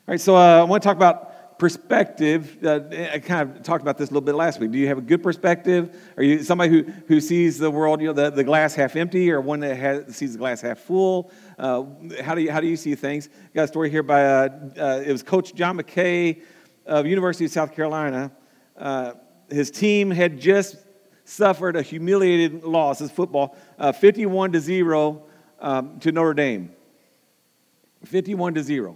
All right, so I want to talk about perspective. I kind of talked about this a little bit last week. Do you have a good perspective? Are you somebody who sees the world, the glass half empty, or one that sees the glass half full? How do you see things? Got a story here by it was Coach John McKay of University of South Carolina. His team had just suffered a humiliating loss. This football, 51-0 to Notre Dame. 51-0.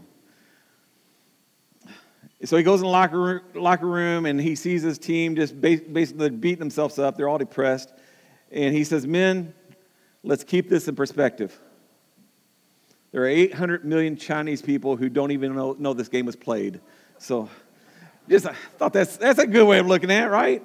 So he goes in the locker room and he sees his team just basically beating themselves up. They're all depressed. And he says, "Men, let's keep this in perspective. There are 800 million Chinese people who don't even know this game was played." So just I thought that's a good way of looking at it, right?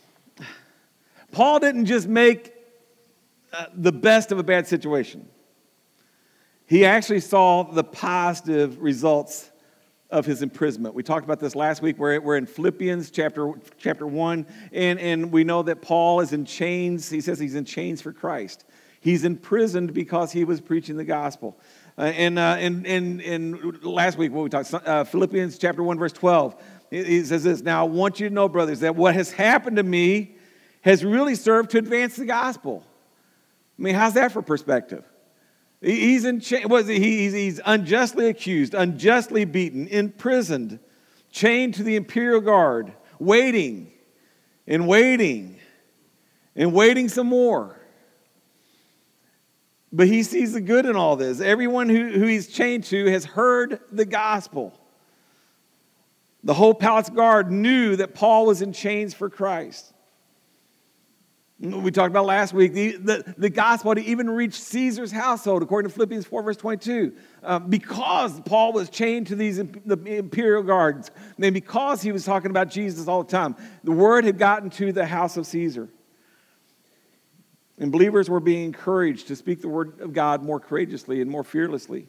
Paul didn't just make the best of a bad situation. He actually saw the positive results of his imprisonment. We talked about this last week. We're in Philippians chapter 1, and we know that Paul is in chains. He says he's in chains for Christ. He's imprisoned because he was preaching the gospel. And last week, what we talked, Philippians chapter 1, verse 12, he says this: "Now I want you to know, brothers, that what has happened to me has really served to advance the gospel." I mean, how's that for perspective? He's in he's unjustly accused, unjustly beaten, imprisoned, chained to the imperial guard, waiting and waiting and waiting some more. But he sees the good in all this. Everyone who he's chained to has heard the gospel. The whole palace guard knew that Paul was in chains for Christ. We talked about last week, the gospel had even reached Caesar's household, according to Philippians 4, verse 22, because Paul was chained to the imperial guards, and because he was talking about Jesus all the time. The word had gotten to the house of Caesar. And believers were being encouraged to speak the word of God more courageously and more fearlessly.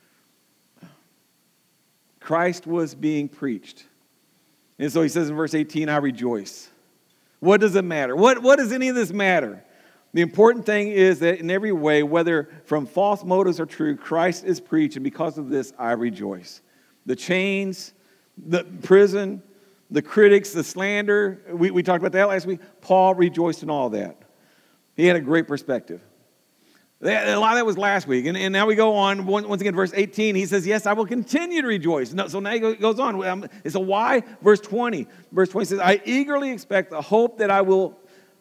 Christ was being preached. And so he says in verse 18, "I rejoice." What does it matter? What does any of this matter? The important thing is that in every way, whether from false motives or true, Christ is preached, and because of this, I rejoice. The chains, the prison, the critics, the slander, we talked about that last week. Paul rejoiced in all that. He had a great perspective. A lot of that was last week. And now we go on, once again, verse 18. He says, "Yes, I will continue to rejoice." So now he goes on. It's a why? Verse 20. Verse 20 says, I eagerly expect and hope that I will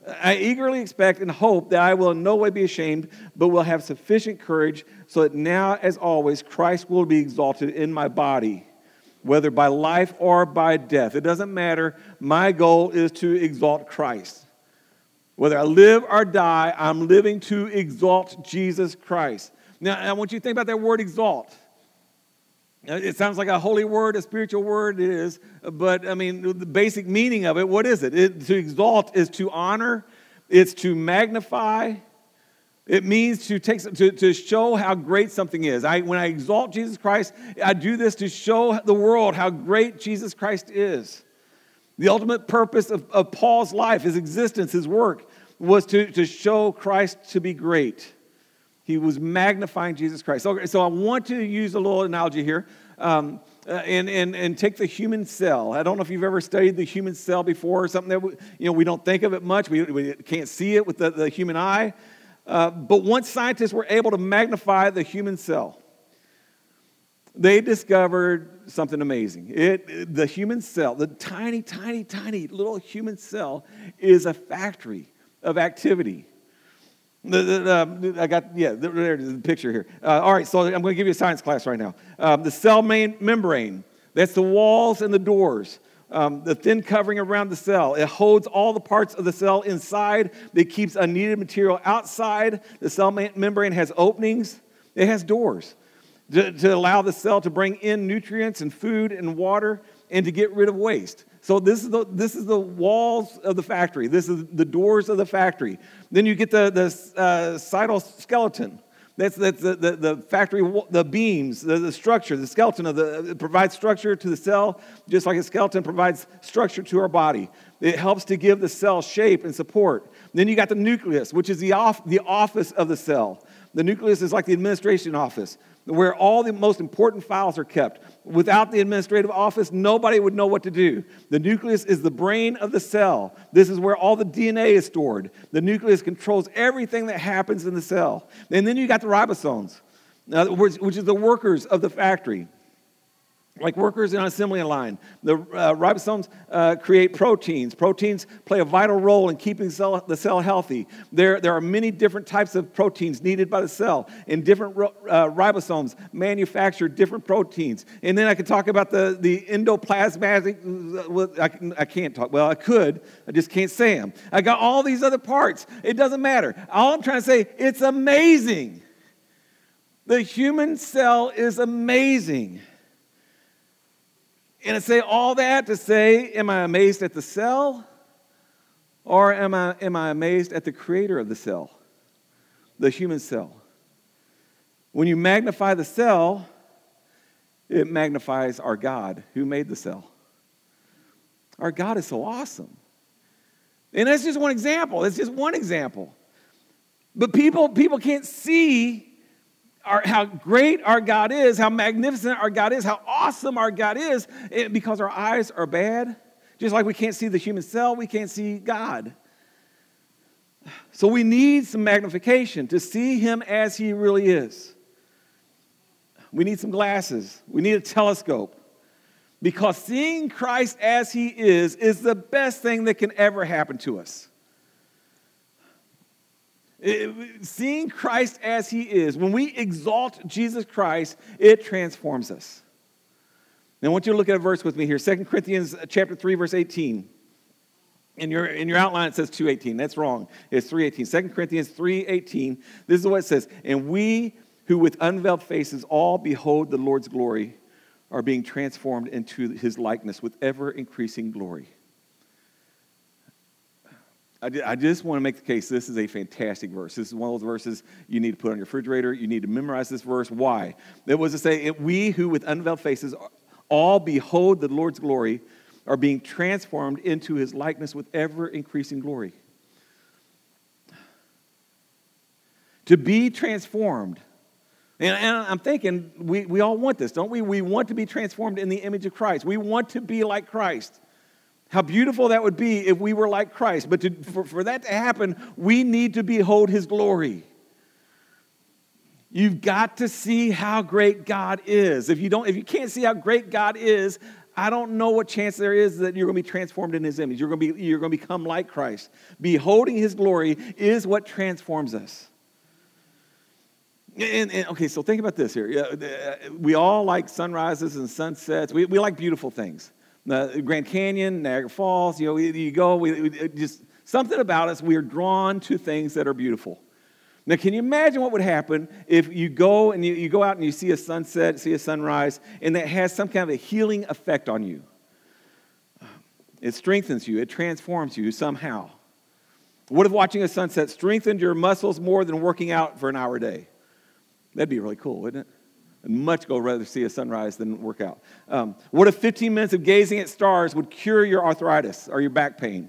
in no way be ashamed, but will have sufficient courage, so that now, as always, Christ will be exalted in my body, whether by life or by death. It doesn't matter. My goal is to exalt Christ. Whether I live or die, I'm living to exalt Jesus Christ. Now, I want you to think about that word exalt. It sounds like a holy word, a spiritual word. It is. But, I mean, the basic meaning of it, what is it? To exalt is to honor. It's to magnify. It means to show how great something is. When I exalt Jesus Christ, I do this to show the world how great Jesus Christ is. The ultimate purpose of Paul's life, his existence, his work, was to show Christ to be great. He was magnifying Jesus Christ. So I want to use a little analogy here and take the human cell. I don't know if you've ever studied the human cell before, or something that we don't think of it much. We can't see it with the human eye. But once scientists were able to magnify the human cell, they discovered something amazing. The human cell, the tiny, tiny, tiny little human cell, is a factory of activity. There's the picture here. All right, so I'm going to give you a science class right now. The cell membrane, that's the walls and the doors. The thin covering around the cell. It holds all the parts of the cell inside. It keeps unneeded material outside. The cell membrane has openings. It has doors to allow the cell to bring in nutrients and food and water and to get rid of waste. So this is the walls of the factory. This is the doors of the factory. Then you get the cytoskeleton. That's the factory, the beams, the structure, the skeleton it provides structure to the cell, just like a skeleton provides structure to our body. It helps to give the cell shape and support. Then you got the nucleus, which is the office of the cell. The nucleus is like the administration office. where all the most important files are kept. Without the administrative office, nobody would know what to do. The nucleus is the brain of the cell. This is where all the DNA is stored. The nucleus controls everything that happens in the cell. And then you got the ribosomes, which is the workers of the factory. Like workers in an assembly line. The ribosomes create proteins. Proteins play a vital role in keeping the cell healthy. There are many different types of proteins needed by the cell, and different ribosomes manufacture different proteins. And then I could talk about the endoplasmatic, I can't talk, well, I could, I just can't say them. I got all these other parts. It doesn't matter. All I'm trying to say, it's amazing. The human cell is amazing. And I say all that to say, am I amazed at the cell? Or am I amazed at the creator of the cell, the human cell? When you magnify the cell, it magnifies our God who made the cell. Our God is so awesome. And that's just one example. It's just one example. But people can't see how great our God is, how magnificent our God is, how awesome our God is, because our eyes are bad. Just like we can't see the human cell, we can't see God. So we need some magnification to see him as he really is. We need some glasses. We need a telescope. Because seeing Christ as he is the best thing that can ever happen to us. Seeing Christ as he is, when we exalt Jesus Christ, it transforms us. Now I want you to look at a verse with me here, 2 Corinthians chapter 3, verse 18. In your outline it says 2:18. That's wrong. It's 3:18. 2 Corinthians 3:18. This is what it says. And we who with unveiled faces all behold the Lord's glory are being transformed into his likeness with ever-increasing glory. I just want to make the case this is a fantastic verse. This is one of those verses you need to put on your refrigerator. You need to memorize this verse. Why? It was to say, we who with unveiled faces all behold the Lord's glory are being transformed into his likeness with ever-increasing glory. To be transformed. And I'm thinking we all want this, don't we? We want to be transformed in the image of Christ. We want to be like Christ. How beautiful that would be if we were like Christ. But for that to happen, we need to behold his glory. You've got to see how great God is. If you can't see how great God is, I don't know what chance there is that you're going to be transformed in his image. You're going to become like Christ. Beholding his glory is what transforms us. And okay, so think about this here. We all like sunrises and sunsets. We like beautiful things. The Grand Canyon, Niagara Falls, you go, we just something about us, we are drawn to things that are beautiful. Now, can you imagine what would happen if you go and you go out and you see a sunset, see a sunrise, and that has some kind of a healing effect on you? It strengthens you. It transforms you somehow. What if watching a sunset strengthened your muscles more than working out for an hour a day? That'd be really cool, wouldn't it? I'd much go rather see a sunrise than work out. What if 15 minutes of gazing at stars would cure your arthritis or your back pain?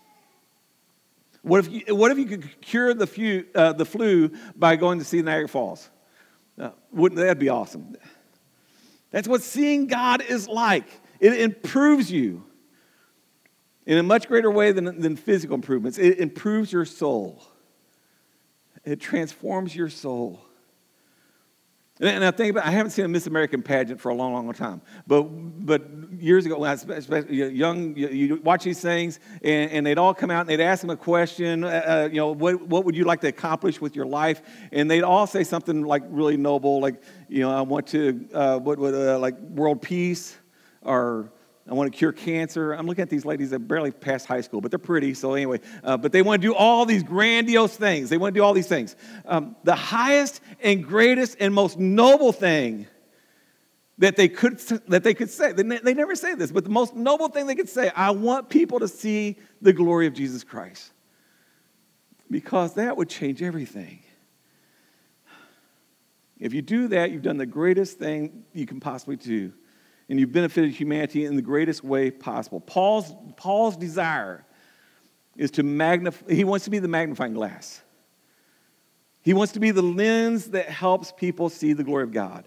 What if you could cure the flu by going to see Niagara Falls? Wouldn't that be awesome? That's what seeing God is like. It improves you in a much greater way than physical improvements. It improves your soul. It transforms your soul. And I think I haven't seen a Miss American pageant for a long, long time. But years ago, when I was young, you watch these things, and they'd all come out and they'd ask them a question. What would you like to accomplish with your life? And they'd all say something like really noble, like I want to like world peace, or I want to cure cancer. I'm looking at these ladies that barely passed high school, but they're pretty. So anyway, but they want to do all these grandiose things. They want to do all these things. The highest and greatest and most noble thing that they could say. They never say this, but the most noble thing they could say, I want people to see the glory of Jesus Christ. Because that would change everything. If you do that, you've done the greatest thing you can possibly do. And you've benefited humanity in the greatest way possible. Paul's desire is to magnify. He wants to be the magnifying glass. He wants to be the lens that helps people see the glory of God.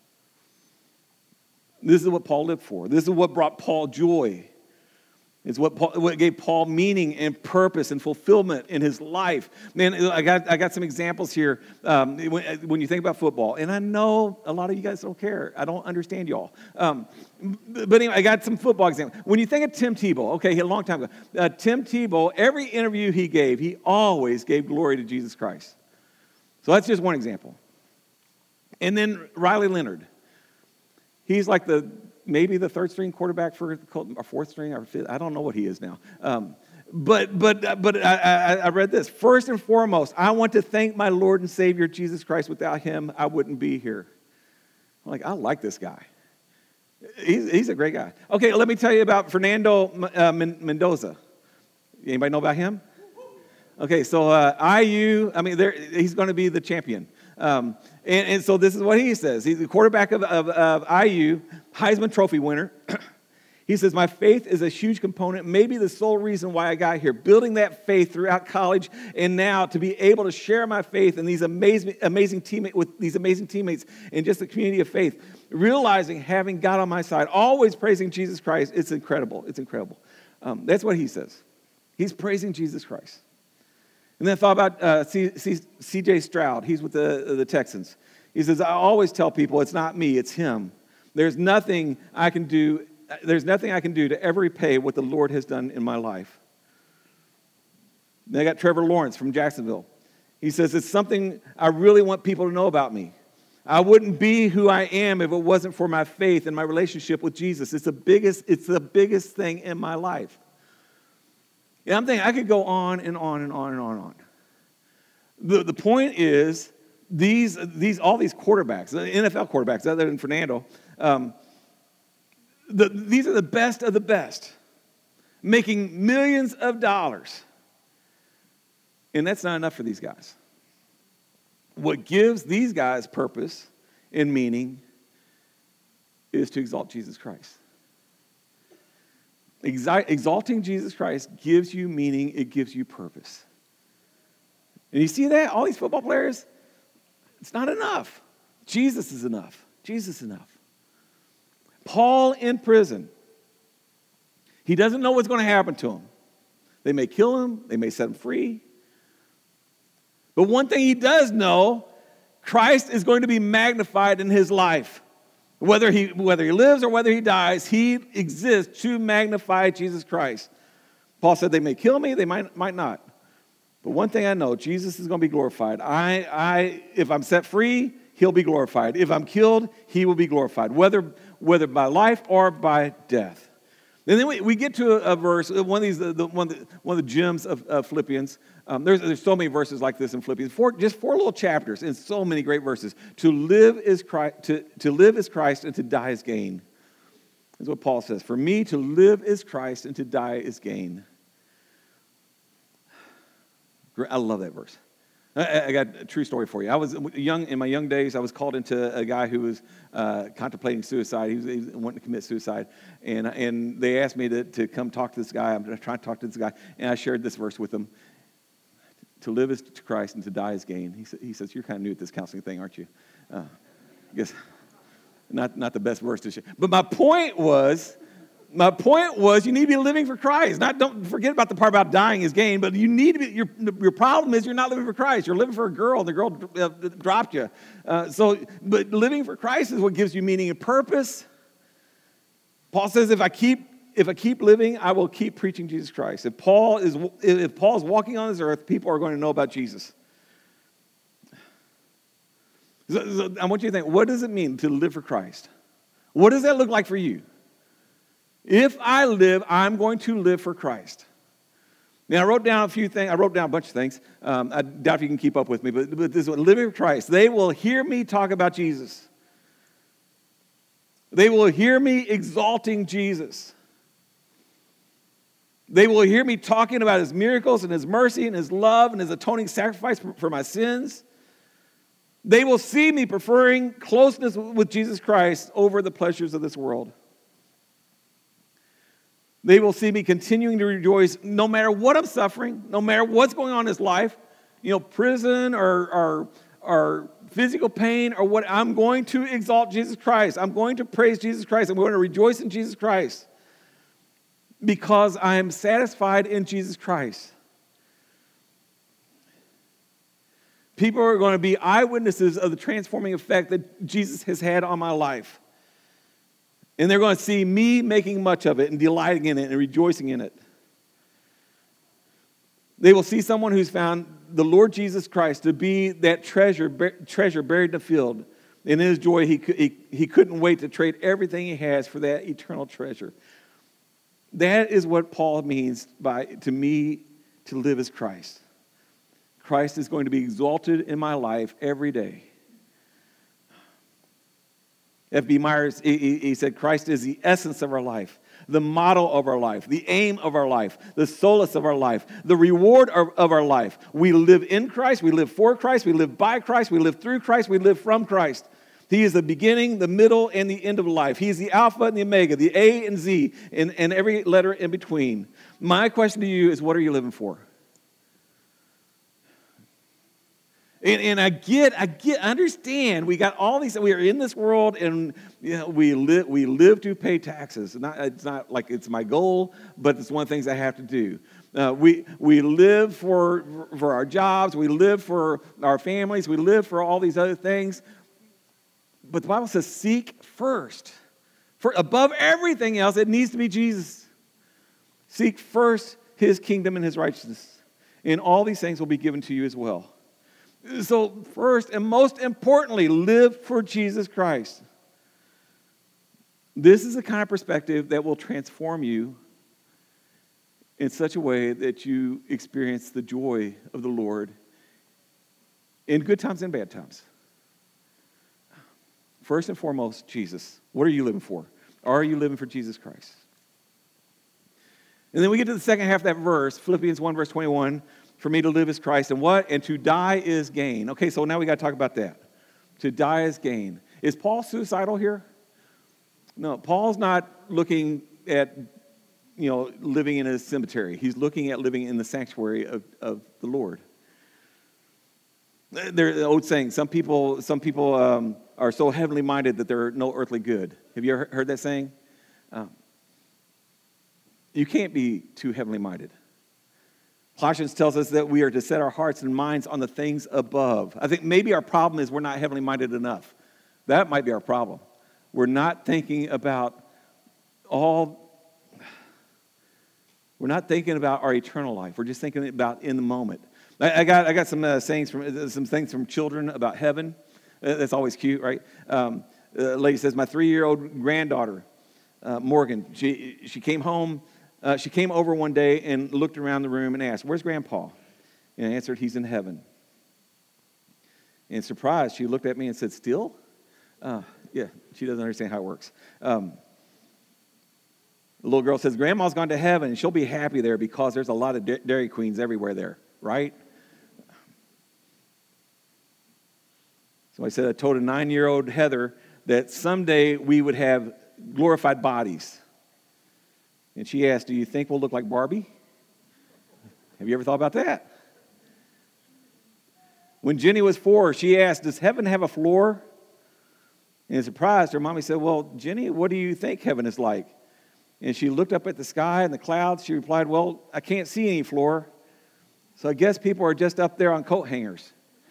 This is what Paul lived for. This is what brought Paul joy. It's what gave Paul meaning and purpose and fulfillment in his life. Man, I got some examples here when you think about football. And I know a lot of you guys don't care. I don't understand y'all. But anyway, I got some football examples. When you think of Tim Tebow, okay, a long time ago, Tim Tebow, every interview he gave, he always gave glory to Jesus Christ. So that's just one example. And then Riley Leonard. He's like maybe the third string quarterback for or fourth string or fifth. I don't know what he is now. But I read this. First and foremost, I want to thank my Lord and Savior Jesus Christ. Without him, I wouldn't be here. I'm like, I like this guy. He's a great guy. Okay, let me tell you about Fernando Mendoza. Anybody know about him? Okay, so IU, he's going to be the champion. And so this is what he says. He's the quarterback of IU, Heisman Trophy winner. He says, my faith is a huge component, maybe the sole reason why I got here. Building that faith throughout college and now to be able to share my faith in these amazing teammates in just the community of faith. Realizing having God on my side, always praising Jesus Christ, it's incredible. It's incredible. That's what he says. He's praising Jesus Christ. And then I thought about C.J. Stroud. He's with the Texans. He says, I always tell people it's not me, it's him. There's nothing I can do to ever repay what the Lord has done in my life. Then I got Trevor Lawrence from Jacksonville. He says, it's something I really want people to know about me. I wouldn't be who I am if it wasn't for my faith and my relationship with Jesus. It's the biggest thing in my life. Yeah, I'm thinking I could go on and on and on and on and on. The point is, all these quarterbacks, the NFL quarterbacks, other than Fernando, these are the best of the best, making millions of dollars. And that's not enough for these guys. What gives these guys purpose and meaning is to exalt Jesus Christ. Exalting Jesus Christ gives you meaning, it gives you purpose. And you see that? All these football players, it's not enough. Jesus is enough. Jesus is enough. Paul in prison. He doesn't know what's going to happen to him. They may kill him, they may set him free. But one thing he does know, Christ is going to be magnified in his life. Whether he lives or whether he dies, he exists to magnify Jesus Christ. Paul said, they may kill me, they might not. But one thing I know, Jesus is going to be glorified. If I'm set free, he'll be glorified. If I'm killed, he will be glorified, whether by life or by death. And then we get to a verse, one of the gems of Philippians. There's so many verses like this in Philippians. Just four little chapters and so many great verses. To live is Christ, to live is Christ, and to die is gain. That's what Paul says. For me, to live is Christ, and to die is gain. I love that verse. I got a true story for you. I was in my young days. I was called into a guy who was contemplating suicide. He was wanting to commit suicide, and they asked me to come talk to this guy. I'm trying to talk to this guy, and I shared this verse with him. To live is to Christ, and to die is gain. He says, "You're kind of new at this counseling thing, aren't you?" I guess not the best verse to share. But my point was, you need to be living for Christ. Don't forget about the part about dying is gain, but you need to be, your problem is you're not living for Christ. You're living for a girl, and the girl dropped you. But living for Christ is what gives you meaning and purpose. Paul says, if I keep living, I will keep preaching Jesus Christ. If Paul is walking on this earth, people are going to know about Jesus. So I want you to think, what does it mean to live for Christ? What does that look like for you? If I live, I'm going to live for Christ. Now, I wrote down a few things. I wrote down a bunch of things. I doubt if you can keep up with me, but this is what, living for Christ. They will hear me talk about Jesus. They will hear me exalting Jesus. They will hear me talking about his miracles and his mercy and his love and his atoning sacrifice for my sins. They will see me preferring closeness with Jesus Christ over the pleasures of this world. They will see me continuing to rejoice no matter what I'm suffering, no matter what's going on in this life. prison or physical pain or what, I'm going to exalt Jesus Christ. I'm going to praise Jesus Christ. I'm going to rejoice in Jesus Christ because I am satisfied in Jesus Christ. People are going to be eyewitnesses of the transforming effect that Jesus has had on my life. And they're going to see me making much of it and delighting in it and rejoicing in it. They will see someone who's found the Lord Jesus Christ to be that treasure buried in the field. And in his joy, he couldn't wait to trade everything he has for that eternal treasure. That is what Paul means by, to me, to live as Christ. Christ is going to be exalted in my life every day. F.B. Myers, he said, Christ is the essence of our life, the model of our life, the aim of our life, the solace of our life, the reward of our life. We live in Christ, we live for Christ, we live by Christ, we live through Christ, we live from Christ. He is the beginning, the middle, and the end of life. He is the Alpha and the Omega, the A and Z, and every letter in between. My question to you is, what are you living for? And I understand. We got all these. We are in this world, and we live to pay taxes. It's not like it's my goal, but it's one of the things I have to do. We live for our jobs. We live for our families. We live for all these other things. But the Bible says, seek first. For above everything else, it needs to be Jesus. Seek first his kingdom and his righteousness, and all these things will be given to you as well. So first and most importantly, live for Jesus Christ. This is the kind of perspective that will transform you in such a way that you experience the joy of the Lord in good times and bad times. First and foremost, Jesus. What are you living for? Are you living for Jesus Christ? And then we get to the second half of that verse, Philippians 1, verse 21. For me to live is Christ, and what? And to die is gain. Okay, so now we got to talk about that. To die is gain. Is Paul suicidal here? No, Paul's not looking at, living in a cemetery. He's looking at living in the sanctuary of the Lord. There's an old saying, some people are so heavenly minded that they're no earthly good. Have you ever heard that saying? You can't be too heavenly minded. Colossians tells us that we are to set our hearts and minds on the things above. I think maybe our problem is we're not heavenly minded enough. That might be our problem. We're not thinking about our eternal life. We're just thinking about in the moment. I got some things from children about heaven. That's always cute, right? A lady says, my 3-year-old granddaughter, Morgan, she came home. She came over one day and looked around the room and asked, where's Grandpa? And I answered, he's in heaven. And surprised, she looked at me and said, still? Yeah, she doesn't understand how it works. The little girl says, Grandma's gone to heaven, and she'll be happy there because there's a lot of Dairy Queens everywhere there, right? So I said, I told a 9-year-old Heather that someday we would have glorified bodies. And she asked, do you think we'll look like Barbie? Have you ever thought about that? When Jenny was 4, she asked, does heaven have a floor? And surprised, her mommy said, well, Jenny, what do you think heaven is like? And she looked up at the sky and the clouds. She replied, well, I can't see any floor. So I guess people are just up there on coat hangers.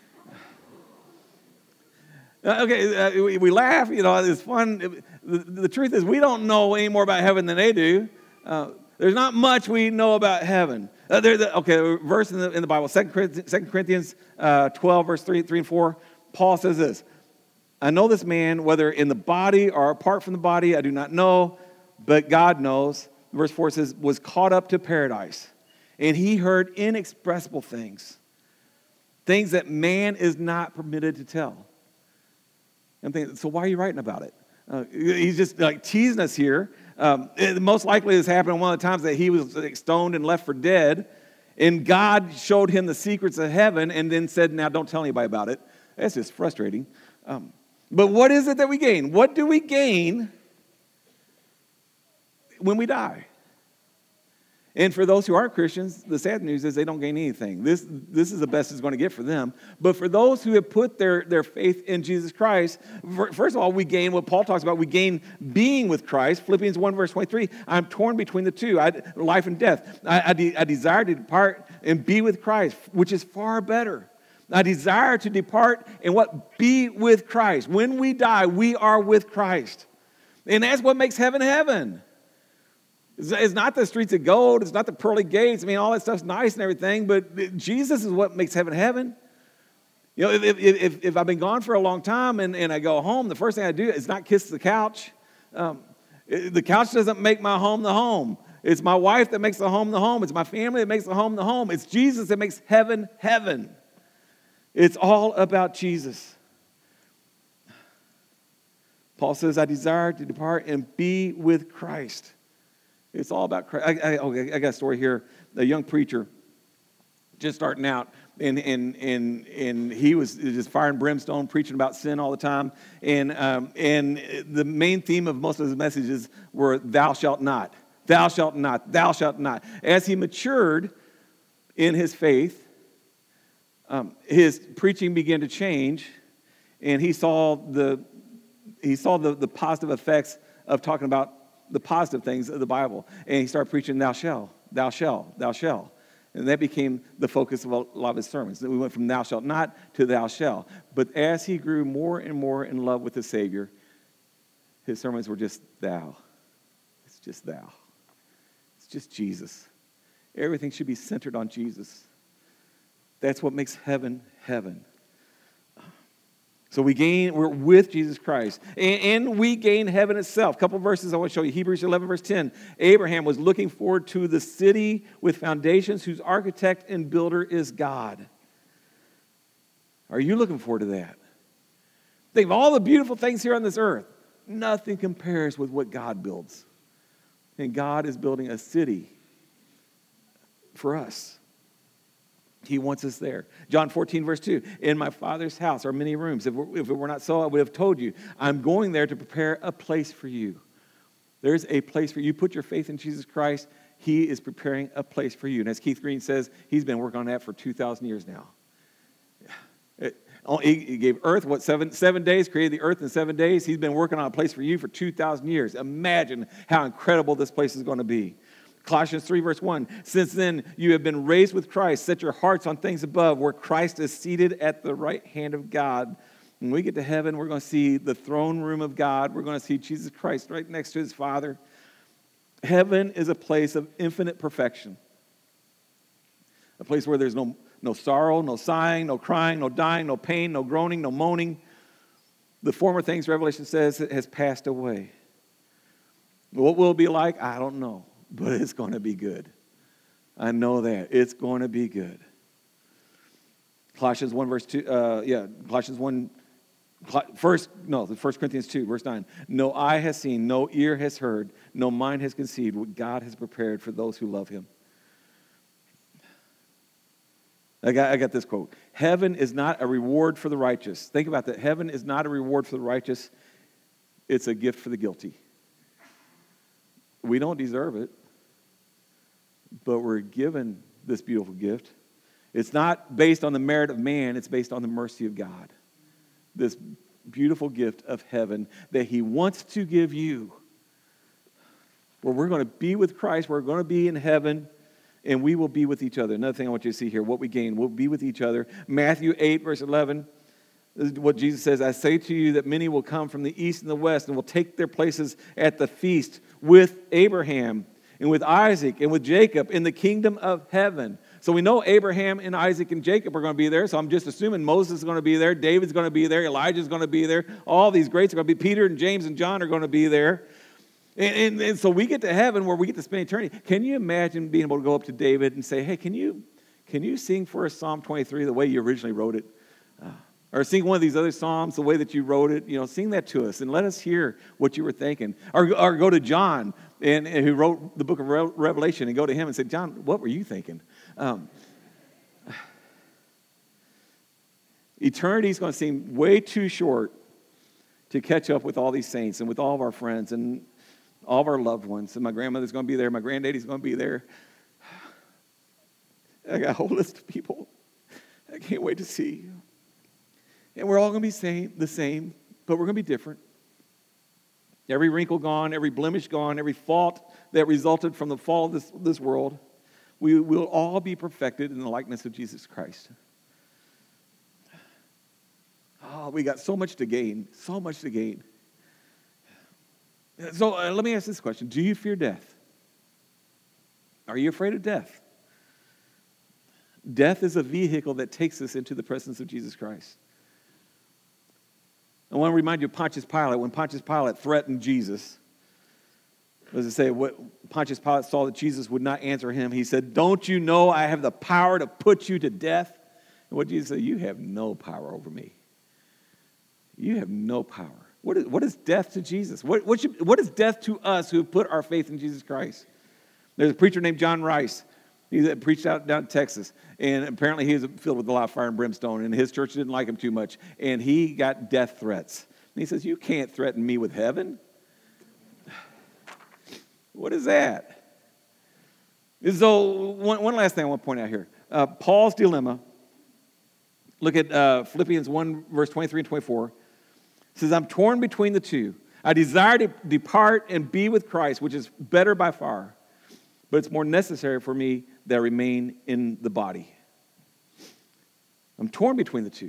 Okay, we laugh, it's fun. The truth is we don't know any more about heaven than they do. There's not much we know about heaven. Verse in the Bible, 2 Corinthians 12, verse 3 and 4, Paul says this, I know this man, whether in the body or apart from the body, I do not know, but God knows. Verse 4 says, was caught up to paradise, and he heard inexpressible things that man is not permitted to tell. I'm thinking, so why are you writing about it? He's just like teasing us here. Most likely this happened one of the times that he was stoned and left for dead, and God showed him the secrets of heaven and then said, now don't tell anybody about it. That's just frustrating. But what is it that we gain? What do we gain when we die? And for those who aren't Christians, the sad news is they don't gain anything. This is the best it's going to get for them. But for those who have put their faith in Jesus Christ, first of all, we gain what Paul talks about. We gain being with Christ. Philippians 1, verse 23, I'm torn between the two, life and death. I desire to depart and be with Christ, which is far better. I desire to depart and what? Be with Christ. When we die, we are with Christ. And that's what makes heaven heaven. It's not the streets of gold. It's not the pearly gates. I mean, all that stuff's nice and everything, but Jesus is what makes heaven heaven. You know, if I've been gone for a long time and I go home, the first thing I do is not kiss the couch. The couch doesn't make my home the home. It's my wife that makes the home the home. It's my family that makes the home the home. It's Jesus that makes heaven heaven. It's all about Jesus. Paul says, I desire to depart and be with Christ. It's all about Christ. I got a story here. A young preacher just starting out, and he was just fire and brimstone, preaching about sin all the time. And the main theme of most of his messages were, thou shalt not, thou shalt not, thou shalt not. As he matured in his faith, his preaching began to change, and he saw the positive effects of talking about the positive things of the Bible. And he started preaching, thou shalt, thou shalt, thou shalt. And that became the focus of a lot of his sermons. We went from thou shalt not to thou shalt. But as he grew more and more in love with the Savior, his sermons were just thou. It's just thou. It's just Jesus. Everything should be centered on Jesus. That's what makes heaven heaven. So we're with Jesus Christ. And we gain heaven itself. A couple of verses I want to show you. Hebrews 11, verse 10. Abraham was looking forward to the city with foundations whose architect and builder is God. Are you looking forward to that? Think of all the beautiful things here on this earth. Nothing compares with what God builds. And God is building a city for us. He wants us there. John 14, verse 2. In my Father's house are many rooms. If it were not so, I would have told you. I'm going there to prepare a place for you. There's a place for you. Put your faith in Jesus Christ. He is preparing a place for you. And as Keith Green says, he's been working on that for 2,000 years now. He gave earth, 7 days, created the earth in 7 days. He's been working on a place for you for 2,000 years. Imagine how incredible this place is going to be. Colossians 3, verse 1, since then you have been raised with Christ. Set your hearts on things above, where Christ is seated at the right hand of God. When we get to heaven, we're going to see the throne room of God. We're going to see Jesus Christ right next to his Father. Heaven is a place of infinite perfection. A place where there's no sorrow, no sighing, no crying, no dying, no pain, no groaning, no moaning. The former things, Revelation says, has passed away. What will it be like? I don't know. But it's going to be good. I know that. It's going to be good. Colossians 1, verse 2. Colossians 1. 1 Corinthians 2, verse 9. No eye has seen, no ear has heard, no mind has conceived what God has prepared for those who love him. I got this quote. Heaven is not a reward for the righteous. Think about that. Heaven is not a reward for the righteous. It's a gift for the guilty. We don't deserve it, but we're given this beautiful gift. It's not based on the merit of man, it's based on the mercy of God. This beautiful gift of heaven that he wants to give you, where we're going to be with Christ, we're going to be in heaven, and we will be with each other. Another thing I want you to see here, what we gain, we'll be with each other. Matthew 8, verse 11. This is what Jesus says, I say to you that many will come from the east and the west and will take their places at the feast with Abraham and with Isaac and with Jacob in the kingdom of heaven. So we know Abraham and Isaac and Jacob are going to be there. So I'm just assuming Moses is going to be there. David's going to be there. Elijah's going to be there. All these greats are going to be. Peter and James and John are going to be there. And so we get to heaven where we get to spend eternity. Can you imagine being able to go up to David and say, hey, can you sing for us Psalm 23 the way you originally wrote it? Or sing one of these other psalms the way that you wrote it. You know, sing that to us and let us hear what you were thinking. Or go to John, and who wrote the book of Revelation, and go to him and say, John, what were you thinking? Eternity is going to seem way too short to catch up with all these saints and with all of our friends and all of our loved ones. And my grandmother's going to be there. My granddaddy's going to be there. I got a whole list of people I can't wait to see. And we're all going to be the same, but we're going to be different. Every wrinkle gone, every blemish gone, every fault that resulted from the fall of this world, we will all be perfected in the likeness of Jesus Christ. Oh, we got so much to gain, so much to gain. So let me ask this question. Do you fear death? Are you afraid of death? Death is a vehicle that takes us into the presence of Jesus Christ. I want to remind you of Pontius Pilate. When Pontius Pilate threatened Jesus, as I say, what Pontius Pilate saw that Jesus would not answer him, he said, "Don't you know I have the power to put you to death?" And what Jesus said, "You have no power over me. You have no power." What is death to Jesus? What is death to us who have put our faith in Jesus Christ? There's a preacher named John Rice. He preached out down in Texas, and apparently he was filled with a lot of fire and brimstone, and his church didn't like him too much, and he got death threats. And he says, "You can't threaten me with heaven." What is that? So one last thing I want to point out here. Paul's dilemma. Look at Philippians 1, verse 23 and 24. It says, "I'm torn between the two. I desire to depart and be with Christ, which is better by far. But it's more necessary for me that I remain in the body." I'm torn between the two.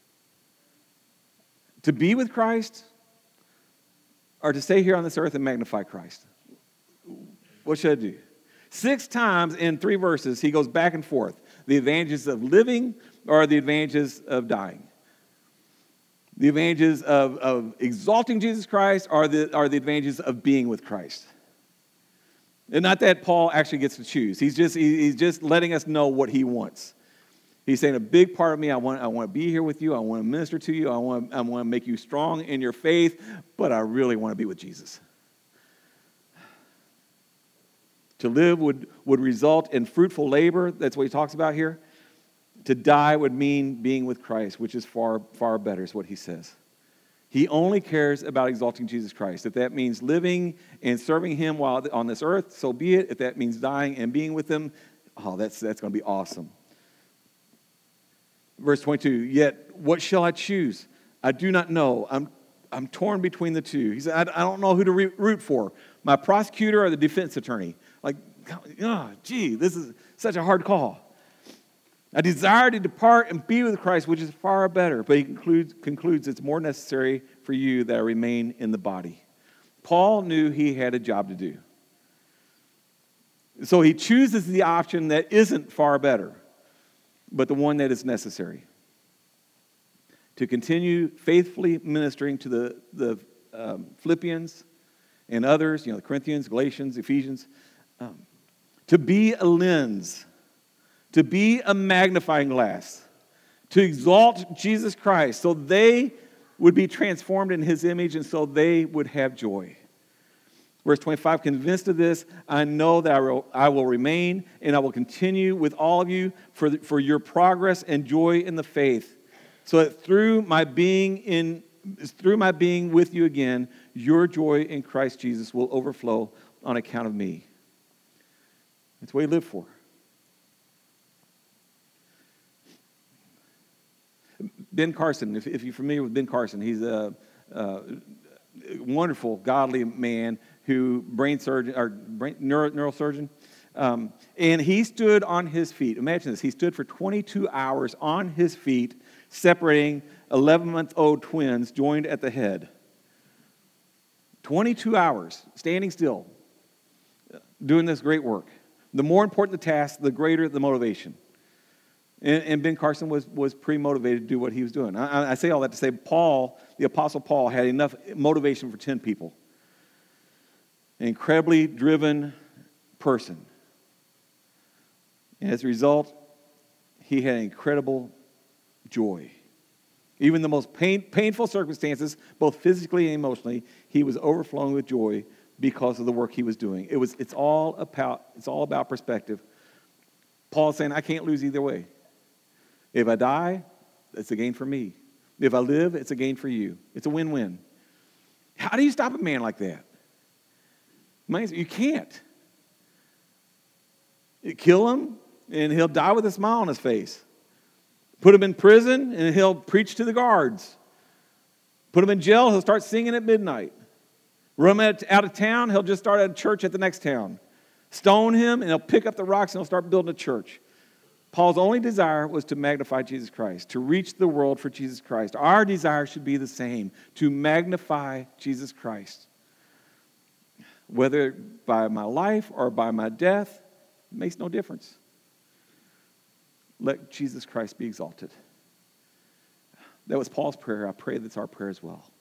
To be with Christ or to stay here on this earth and magnify Christ. What should I do? 6 times in 3 verses, he goes back and forth. The advantages of living or the advantages of dying. The advantages of exalting Jesus Christ are the advantages of being with Christ. And not that Paul actually gets to choose. He's just letting us know what he wants. He's saying a big part of me, I want to be here with you. I want to minister to you. I want to make you strong in your faith. But I really want to be with Jesus. To live would result in fruitful labor. That's what he talks about here. To die would mean being with Christ, which is far, far better, is what he says. He only cares about exalting Jesus Christ. If that means living and serving him while on this earth, so be it. If that means dying and being with him, that's going to be awesome. Verse 22, "Yet what shall I choose? I do not know. I'm torn between the two." He said, I don't know who to root for, my prosecutor or the defense attorney. Like, this is such a hard call. "I desire to depart and be with Christ, which is far better." But he concludes it's more necessary for you that I remain in the body. Paul knew he had a job to do. So he chooses the option that isn't far better, but the one that is necessary. To continue faithfully ministering to the Philippians and others, the Corinthians, Galatians, Ephesians. To be a lens. To be a magnifying glass, to exalt Jesus Christ so they would be transformed in his image and so they would have joy. Verse 25, "Convinced of this, I know that I will remain and I will continue with all of you for your progress and joy in the faith, so that through my being with you again, your joy in Christ Jesus will overflow on account of me." That's what he lived for. Ben Carson, if you're familiar with Ben Carson, he's a wonderful, godly man who neurosurgeon. And he stood on his feet. Imagine this. He stood for 22 hours on his feet, separating 11-month-old twins joined at the head. 22 hours, standing still, doing this great work. The more important the task, the greater the motivation. And Ben Carson was pre-motivated to do what he was doing. I say all that to say Paul, the Apostle Paul, had enough motivation for 10 people. An incredibly driven person. And as a result, he had incredible joy. Even the most painful circumstances, both physically and emotionally, he was overflowing with joy because of the work he was doing. It's all about perspective. Paul's saying, I can't lose either way. If I die, it's a gain for me. If I live, it's a gain for you. It's a win-win. How do you stop a man like that? You can't. You kill him, and he'll die with a smile on his face. Put him in prison, and he'll preach to the guards. Put him in jail, he'll start singing at midnight. Run him out of town, he'll just start a church at the next town. Stone him, and he'll pick up the rocks, and he'll start building a church. Paul's only desire was to magnify Jesus Christ, to reach the world for Jesus Christ. Our desire should be the same, to magnify Jesus Christ. Whether by my life or by my death, it makes no difference. Let Jesus Christ be exalted. That was Paul's prayer. I pray that's our prayer as well.